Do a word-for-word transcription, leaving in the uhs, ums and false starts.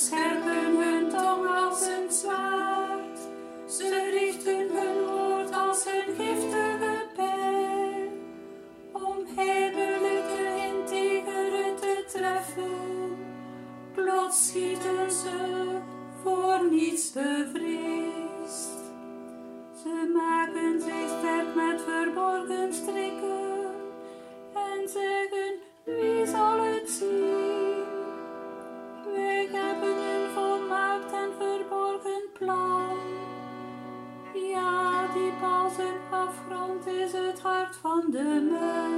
scherpen hun tong als een zwaard. Ze richten hun woord als een giftige pijl, om heimelijke integeren te treffen. Plots schieten ze voor niets bevreesd. Ze maken zich sterk met verborgen strikken en zeggen: wie zal het zien? Wij hebben een volmaakt en verborgen plan. Ja, diep als een afgrond is het hart van de mens.